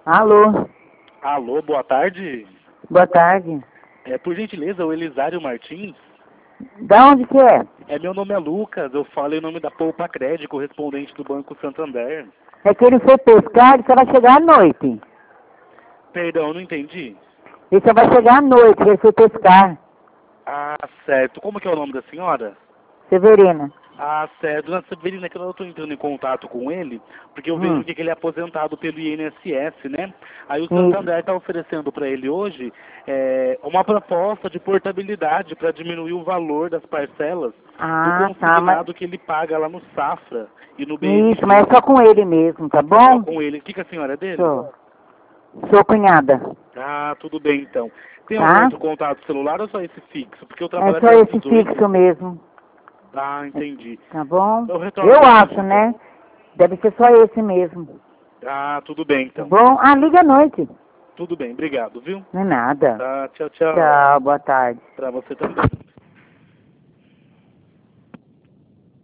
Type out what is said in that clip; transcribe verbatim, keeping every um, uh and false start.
Alô, Alô, boa tarde. boa tarde. É, por gentileza, o Elisário Martins. Da onde que é? É, meu nome é Lucas, eu falo em nome da Poupa Crédito, correspondente do Banco Santander. É que ele foi pescar e só vai chegar à noite. Perdão, não entendi. Ele só vai chegar à noite, ele foi pescar. Ah, certo. Como que é o nome da senhora? Severina. Ah, certo. Dona Severina, que eu estou entrando em contato com ele, porque eu vejo Hum. aqui que ele é aposentado pelo I N S S, né? Aí o Isso. Santander está oferecendo para ele hoje é, uma proposta de portabilidade para diminuir o valor das parcelas do Ah, tá, mas... consignado que ele paga lá no Safra e no Isso, mas é B M G. só com ele mesmo, tá Só bom? com ele. O que, que a senhora é dele? Sou. Sou cunhada, Ah, tudo bem então. Tem algum tá? outro contato celular ou só esse fixo? Porque eu É trabalho só até às esse dezoito. fixo mesmo, Ah, entendi. tá bom? Eu retorno Eu depois acho, então. né? Deve ser só esse mesmo, Ah, tudo bem tá então. bom? Ah, liga à noite. Tudo bem, obrigado, viu? Não é nada. Tá, tchau, tchau. Tchau, boa tarde. Pra você também.